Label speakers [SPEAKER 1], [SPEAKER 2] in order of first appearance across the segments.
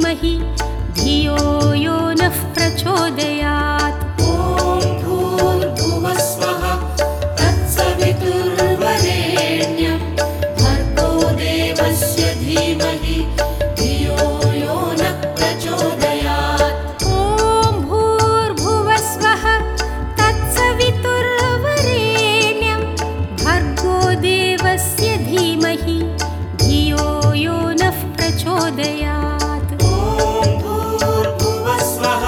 [SPEAKER 1] धीमहि धियो यो नः प्रचोदयात्।
[SPEAKER 2] ॐ भूर्भुवस्वः तत्सवितुर्वरेण्यं भर्गो देवस्य धीमहि धियो यो नः प्रचोदयात्।
[SPEAKER 1] ॐ भूर्भुवस्वः तत्सवितुर्वरेण्यं भर्गो देवस्य धीमहि धियो यो नः प्रचोदयात्।
[SPEAKER 2] ॐ भूर्भुवस्वः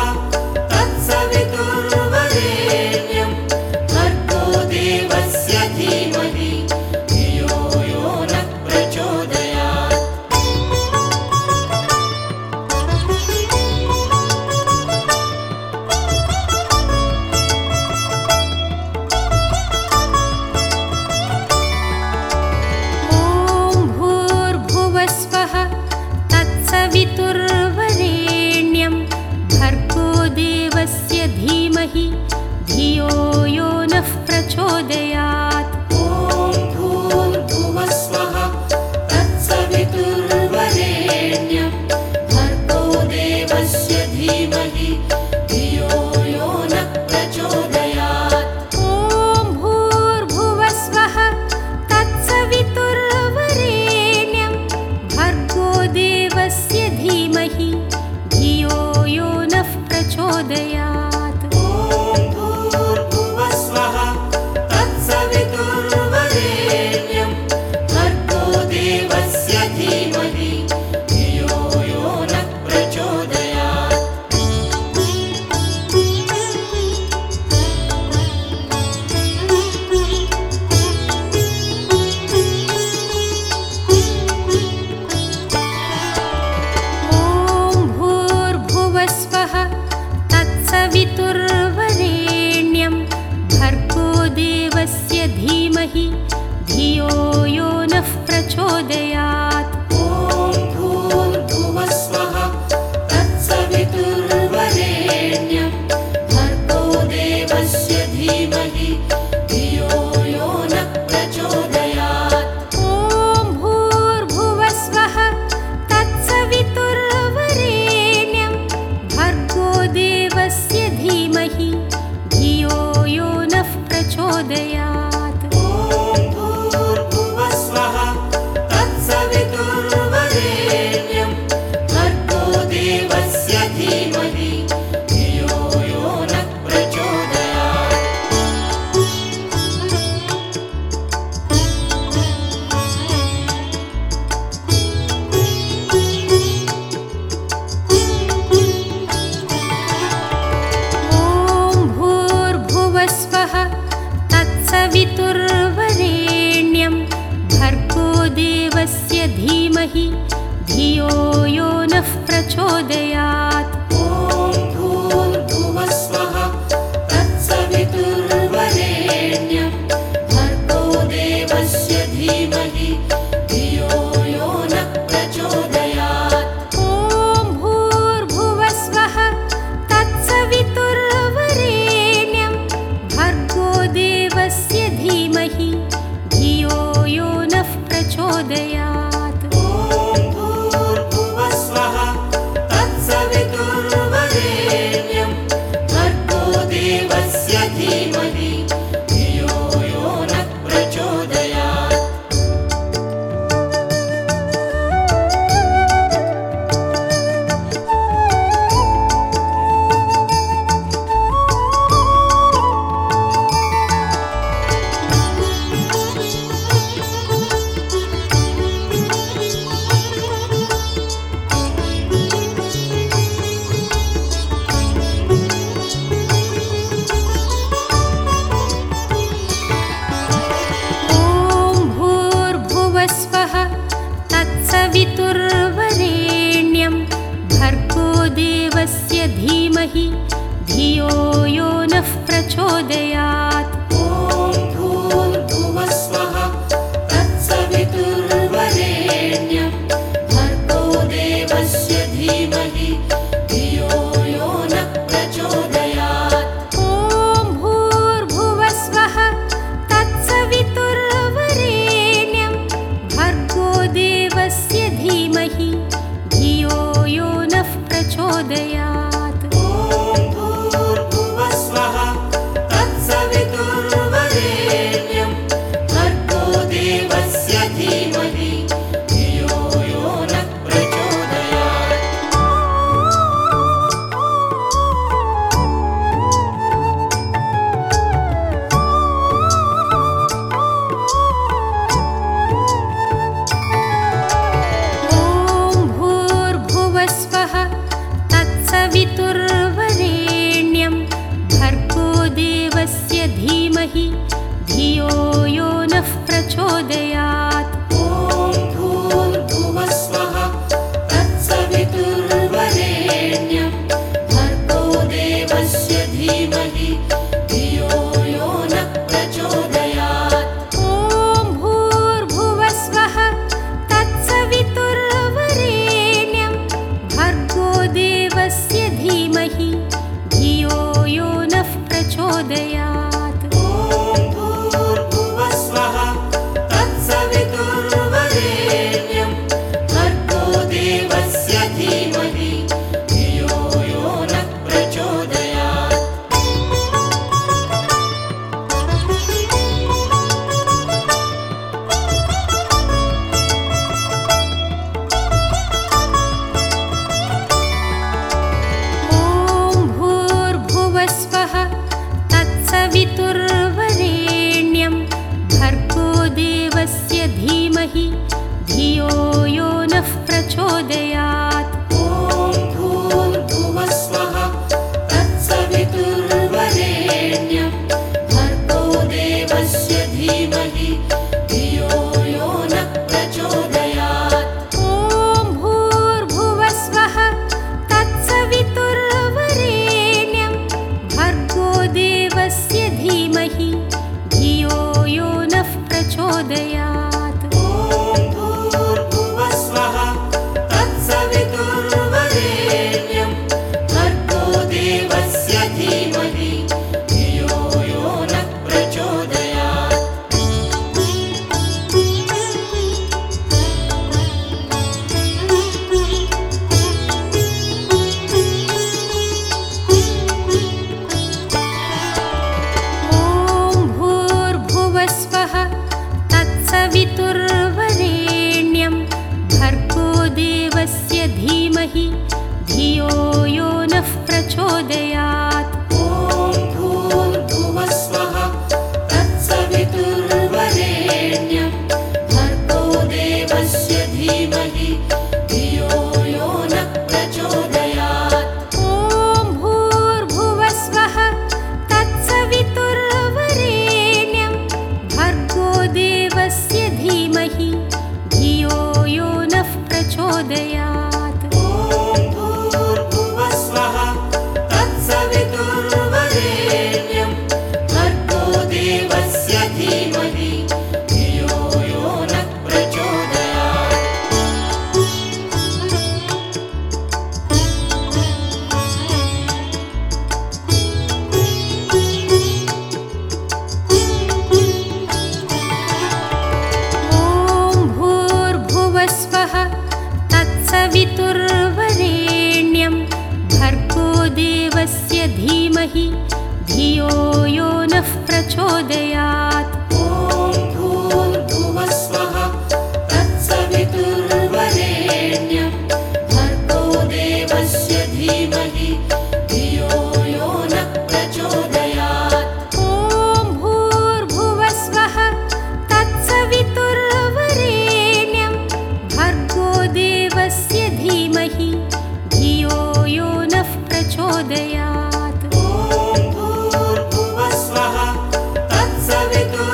[SPEAKER 2] तत्सवितुर्वरेण्यं भर्गो देवस्य धीमहि धियो यो नः प्रचोदयात्।
[SPEAKER 1] ॐ भूर्भुवस्वः तत्सवितुर्वरेण्यं भर्गो देवस्य धीमहि धियो यो नः प्रचोदयात्।
[SPEAKER 2] ॐ भूर्भुवस्वः तत्सवितुर्वरेण्यं भर्गो देवस्य धीमहि धियो यो नः प्रचोदयात्।
[SPEAKER 1] ॐ भूर्भुवस्वः तत्सवितुर्वरेण्यं भर्गो देवस्य धीमहि धियो यो नः प्रचोदयात्।
[SPEAKER 2] ॐ भूर्भुवस्वः तत्सवितुर्वरेण्यं भर्गो देवस्य धीमहि धियो यो नः प्रचोदयात्।
[SPEAKER 1] ॐ भूर्भुवस्वः तत्सवितुर्वरेण्यं भर्गो देवस्य धीमहि धियो यो नः प्रचोदयात्।
[SPEAKER 2] ॐ भूर्भुवस्वः तत्सवितुर्वरेण्यं भर्गो देवस्य धीमहि धियो यो नः प्रचोदयात्।
[SPEAKER 1] ॐ भूर्भुवस्वः तत्सवितुर्वरेण्यं भर्गो देवस्य धीमहि धियो यो नः प्रचोदयात्।
[SPEAKER 2] ॐ भूर्भुवस्वः तत्सवितुर्वरेण्यं भर्गो देवस्य धीमहि धियो यो नः प्रचोदयात्।
[SPEAKER 1] ॐ भूर्भुवस्वः तत्सवितुर्वरेण्यं भर्गो देवस्य धीमहि धियो यो नः प्रचोदयात्।
[SPEAKER 2] ॐ भूर्भुवस्वः तत्सवितुर्वरेण्यं भर्गो देवस्य धीमहि धियो यो नः प्रचोदयात्।
[SPEAKER 1] ॐ भूर्भुवस्वः तत्सवितुर्वरेण्यं भर्गो देवस्य धीमहि धियो यो नः प्रचोदयात्।
[SPEAKER 2] ॐ भूर्भुवस्वः तत्सवितुर्वरेण्यं भर्गो देवस्य धीमहि धियो यो नः प्रचोदयात्।
[SPEAKER 1] ॐ भूर्भुवस्वः तत्सवितुर्वरेण्यं भर्गो देवस्य धीमहि धियो यो नः प्रचोदयात्।
[SPEAKER 2] ॐ भूर्भुवस्वः तत्सवितुर्वरेण्यं भर्गो देवस्य धीमहि धियो यो नः प्रचोदयात्।
[SPEAKER 1] ॐ भूर्भुवस्वः तत्सवितुर्वरेण्यं भर्गो देवस्य धीमहि धियो यो नः प्रचोदयात्।
[SPEAKER 2] ॐ भूर्भुवस्वः तत्सवितुर्वरेण्यं भर्गो देवस्य धीमहि धियो यो नः प्रचोदयात्।
[SPEAKER 1] ॐ भूर्भुवस्वः तत्सवितुर्वरेण्यं भर्गो देवस्य धीमहि धियो यो नः प्रचोदयात्।
[SPEAKER 2] ॐ भूर्भुवस्वः तत्सवितुर्वरेण्यं भर्गो देवस्य धीमहि धियो यो नः प्रचोदयात्।
[SPEAKER 1] ॐ भूर्भुवस्वः तत्सवितुर्वरेण्यं भर्गो देवस्य धीमहि धियो यो नः प्रचोदयात्।
[SPEAKER 2] ॐ भूर्भुवस्वः तत्सवितुर्वरेण्यं भर्गो देवस्य धीमहि धियो यो नः प्रचोदयात्।
[SPEAKER 1] ॐ भूर्भुवस्वः तत्सवितुर्वरेण्यं भर्गो देवस्य धीमहि धियो यो नः प्रचोदयात्।
[SPEAKER 2] ॐ भूर्भुवस्वः तत्सवितुर्वरेण्यं भर्गो देवस्य धीमहि धियो यो नः प्रचोदयात्।
[SPEAKER 1] ॐ भूर्भुवस्वः तत्सवितुर्वरेण्यं भर्गो देवस्य धीमहि धियो यो नः प्रचोदयात्।
[SPEAKER 2] ॐ भूर्भुवस्वः तत्सवितुर्वरेण्यं भर्गो देवस्य धीमहि धियो यो नः प्रचोदयात्।
[SPEAKER 1] ॐ भूर्भुवस्वः तत्सवितुर्वरेण्यं भर्गो देवस्य धीमहि धियो यो नः प्रचोदयात्।
[SPEAKER 2] ॐ भूर्भुवस्वः तत्सवितुर्वरेण्यं भर्गो देवस्य धीमहि धियो यो नः प्रचोदयात्।
[SPEAKER 1] ॐ भूर्भुवस्वः तत्सवितुर्वरेण्यं भर्गो देवस्य धीमहि धियो यो नः प्रचोदयात्।
[SPEAKER 2] ॐ भूर्भुवस्वः तत्सवितुर्वरेण्यं भर्गो देवस्य धीमहि धियो यो नः प्रचोदयात्।
[SPEAKER 1] ॐ भूर्भुवस्वः तत्सवितुर्वरेण्यं भर्गो देवस्य धीमहि धियो यो नः प्रचोदयात्।
[SPEAKER 2] ॐ भूर्भुवस्वः तत्सवितुर्वरेण्यं भर्गो देवस्य धीमहि धियो यो नः प्रचोदयात्।
[SPEAKER 1] ॐ भूर्भुवस्वः तत्सवितुर्वरेण्यं भर्गो देवस्य धीमहि धियो यो नः प्रचोदयात्।
[SPEAKER 2] ॐ भूर्भुवस्वः तत्सवितुर्वरेण्यं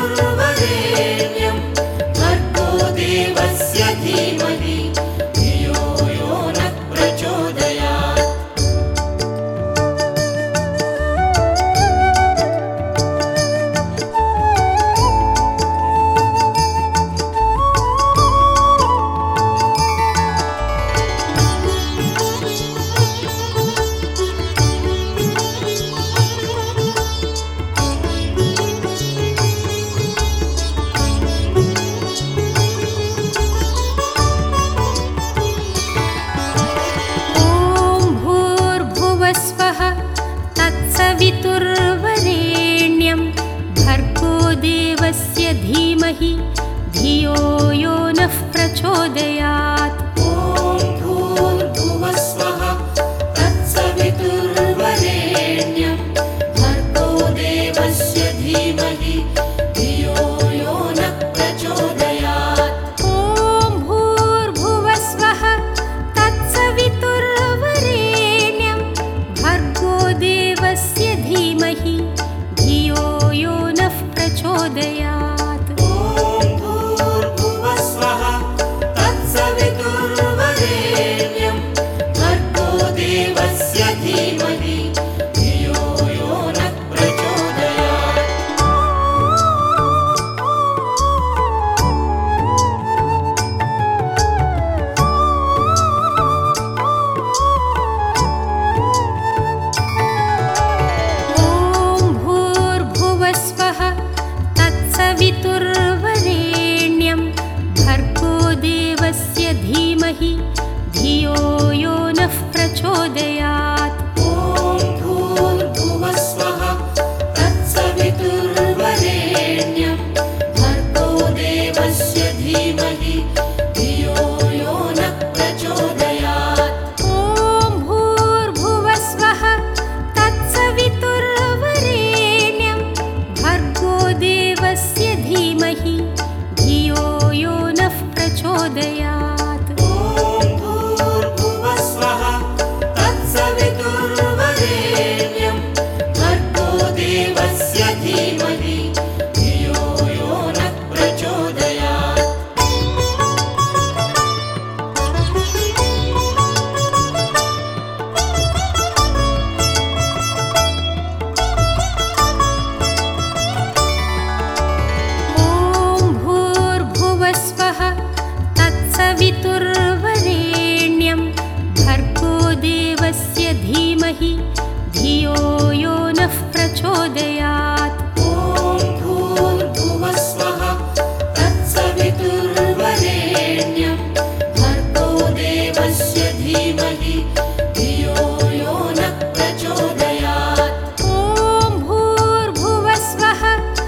[SPEAKER 2] धीमहि धियो यो नः प्रचोदयात्।
[SPEAKER 1] ॐ भूर्भुवस्वः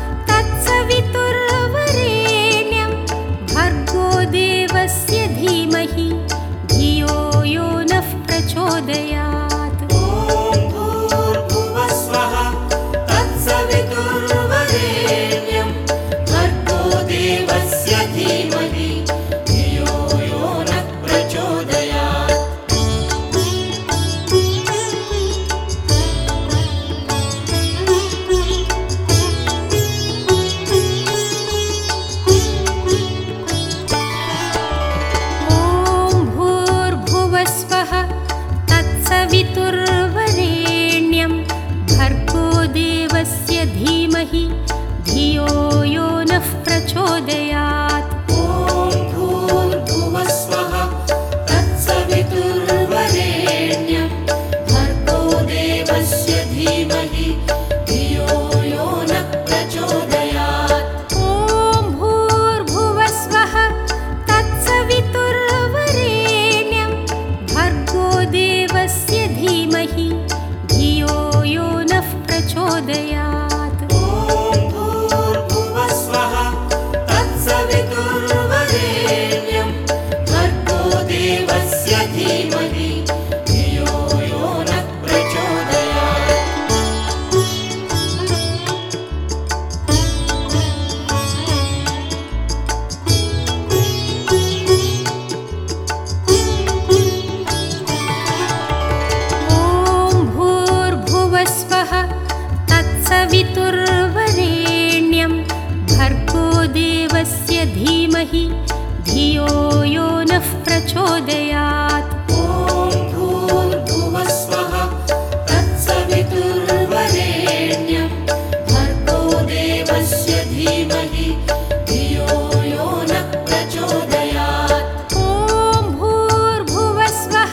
[SPEAKER 1] तत्सवितुर्वरेण्यं भर्गो देवस्य धीमहि धियो यो नः प्रचोदयात्।
[SPEAKER 2] ॐ भूर्भुवस्वः तत्सवितुर्वरेण्यं भर्गो देवस्य धीमहि धियो यो नः प्रचोदयात्।
[SPEAKER 1] ॐ भूर्भुवस्वः तत्सवितुर्वरेण्यं भर्गो देवस्य धीमहि धियो यो नः प्रचोदयात्।
[SPEAKER 2] ॐ भूर्भुवस्वः तत्सवितुर्वरेण्यं भर्गो देवस्य धीमहि धियो यो नः प्रचोदयात्।
[SPEAKER 1] ॐ भूर्भुवस्वः तत्सवितुर्वरेण्यं भर्गो देवस्य धीमहि धियो यो नः प्रचोदयात्।
[SPEAKER 2] ॐ भूर्भुवस्वः तत्सवितुर्वरेण्यं भर्गो देवस्य धीमहि धियो यो नः प्रचोदयात्।
[SPEAKER 1] ॐ भूर्भुवस्वः तत्सवितुर्वरेण्यं भर्गो देवस्य धीमहि धियो यो नः प्रचोदयात्।
[SPEAKER 2] ॐ भूर्भुवस्वः तत्सवितुर्वरेण्यं भर्गो देवस्य धीमहि धियो यो नः प्रचोदयात्।
[SPEAKER 1] ॐ भूर्भुवस्वः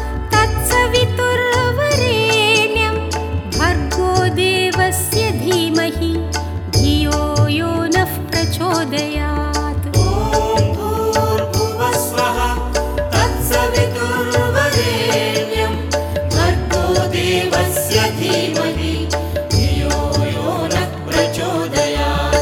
[SPEAKER 1] तत्सवितुर्वरेण्यं भर्गो देवस्य धीमहि धियो यो नः प्रचोदयात्।
[SPEAKER 2] ॐ भूर्भुवस्वः तत्सवितुर्वरेण्यं भर्गो देवस्य धीमहि धियो यो नः प्रचोदयात्।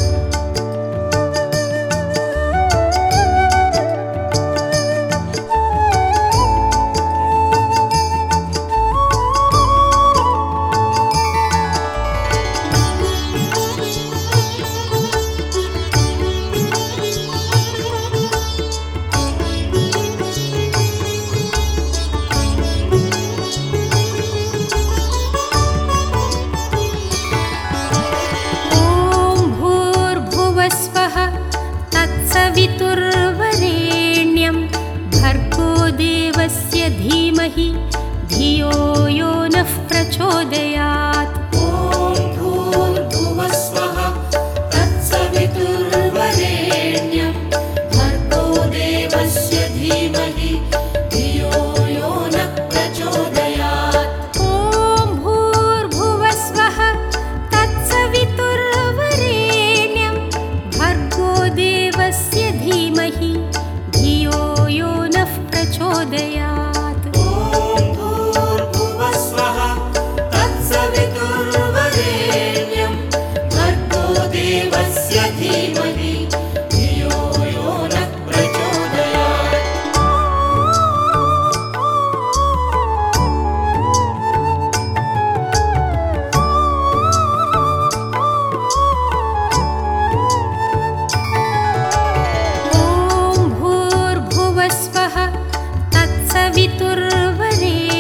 [SPEAKER 1] ॐ भूर्भुवस्वः तत्सवितुर्वरेण्यं भर्गो देवस्य धीमहि धियो यो नः प्रचोदयात्।
[SPEAKER 2] ॐ भूर्भुवस्वः तत्सवितुर्वरेण्यं भर्गो देवस्य धीमहि धियो यो नः प्रचोदयात्।
[SPEAKER 1] ॐ भूर्भुवस्वः तत्सवितुर्वरेण्यं भर्गो देवस्य धीमहि धियो यो नः प्रचोदयात्।
[SPEAKER 2] ॐ भूर्भुवस्वः तत्सवितुर्वरेण्यं भर्गो देवस्य धीमहि धियो यो नः प्रचोदयात्।
[SPEAKER 1] ॐ भूर्भुवस्वः तत्सवितुर्वरेण्यं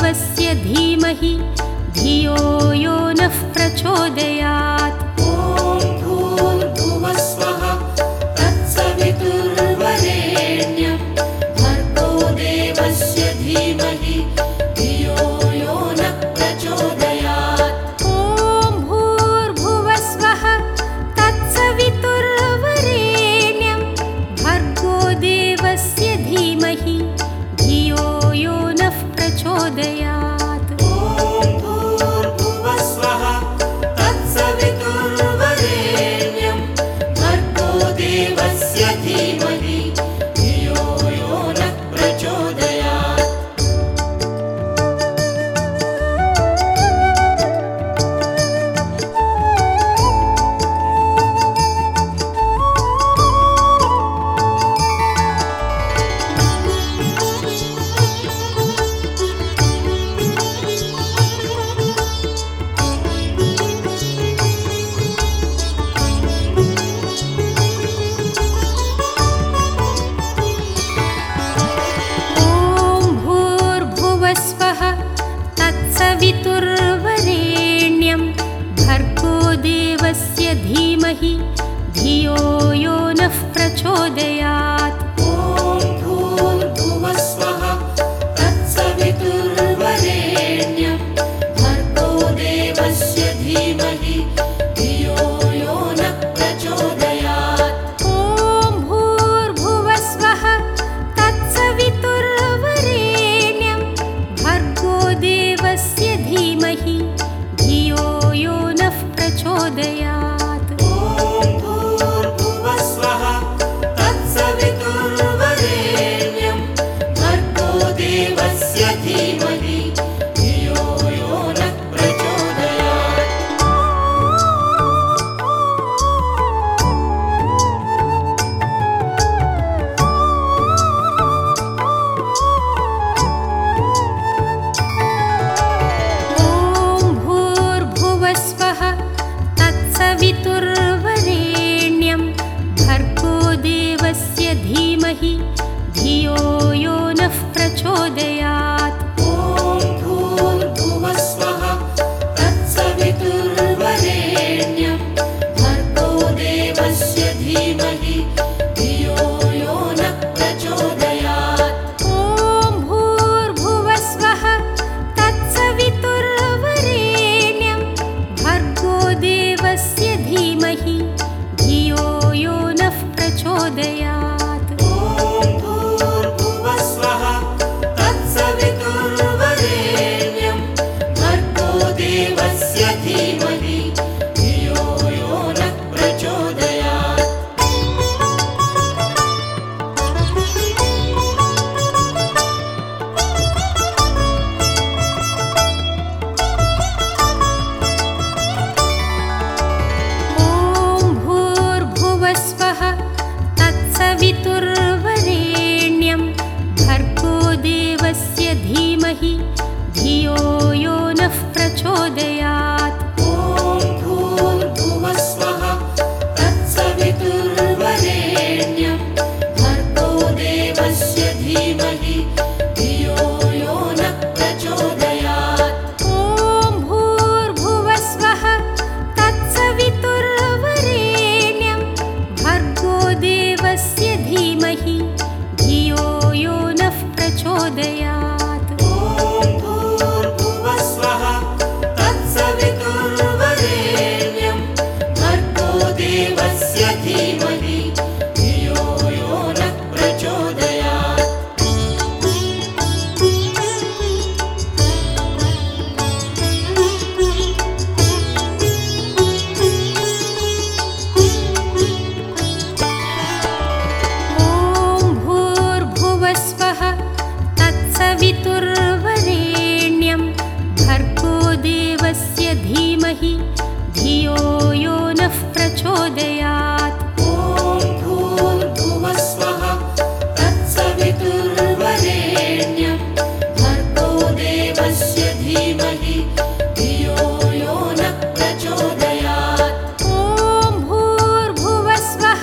[SPEAKER 1] देवस्य धीमहि धियो यो नः प्रचोदयात्।
[SPEAKER 2] ॐ भूर्भुवस्वः तत्सवितुर्वरेण्यं भर्गो देवस्य धीमहि धियो यो नः प्रचोदयात्।
[SPEAKER 1] ॐ भूर्भुवस्वः तत्सवितुर्वरेण्यं भर्गो देवस्य धीमहि धियो यो नः प्रचोदयात्।
[SPEAKER 2] ॐ भूर्भुवस्वः तत्सवितुर्वरेण्यं भर्गो देवस्य धीमहि धियो यो नः प्रचोदयात्।
[SPEAKER 1] ॐ भूर्भुवस्वः तत्सवितुर्वरेण्यं भर्गो देवस्य धीमहि धियो यो नः प्रचोदयात्।
[SPEAKER 2] ॐ भूर्भुवस्वः तत्सवितुर्वरेण्यं भर्गो देवस्य धीमहि धियो यो नः प्रचोदयात्।
[SPEAKER 1] ॐ भूर्भुवस्वः तत्सवितुर्वरेण्यं भर्गो देवस्य धीमहि धियो यो नः प्रचोदयात्।
[SPEAKER 2] ॐ भूर्भुवस्वः तत्सवितुर्वरेण्यं भर्गो देवस्य धीमहि धियो यो नः प्रचोदयात्।
[SPEAKER 1] ॐ भूर्भुवस्वः तत्सवितुर्वरेण्यं भर्गो देवस्य धीमहि धियो यो नः प्रचोदयात्।
[SPEAKER 2] ॐ भूर्भुवस्वः तत्सवितुर्वरेण्यं भर्गो देवस्य धीमहि धियो यो नः प्रचोदयात्।
[SPEAKER 1] ॐ भूर्भुवस्वः तत्सवितुर्वरेण्यं भर्गो देवस्य धीमहि धियो यो नः प्रचोदयात्।
[SPEAKER 2] ॐ भूर्भुवस्वः तत्सवितुर्वरेण्यं भर्गो देवस्य धीमहि धियो यो नः प्रचोदयात्।
[SPEAKER 1] ॐ भूर्भुवस्वः तत्सवितुर्वरेण्यं भर्गो देवस्य धीमहि धियो यो नः प्रचोदयात्।
[SPEAKER 2] ॐ भूर्भुवस्वः तत्सवितुर्वरेण्यं भर्गो देवस्य धीमहि धियो यो नः प्रचोदयात्।
[SPEAKER 1] ॐ भूर्भुवस्वः तत्सवितुर्वरेण्यं भर्गो देवस्य धीमहि धियो यो नः प्रचोदयात्।
[SPEAKER 2] ॐ भूर्भुवस्वः तत्सवितुर्वरेण्यं भर्गो देवस्य धीमहि धियो यो नः प्रचोदयात्।
[SPEAKER 1] ॐ भूर्भुवस्वः तत्सवितुर्वरेण्यं भर्गो देवस्य धीमहि धियो यो नः प्रचोदयात्।
[SPEAKER 2] ॐ भूर्भुवस्वः तत्सवितुर्वरेण्यं भर्गो देवस्य धीमहि धियो यो नः प्रचोदयात्।
[SPEAKER 1] ॐ भूर्भुवस्वः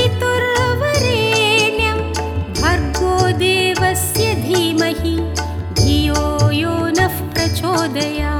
[SPEAKER 1] तत्सवितुर्वरेण्यं भर्गो देवस्य धीमहि धियो यो नः प्रचोदयात्।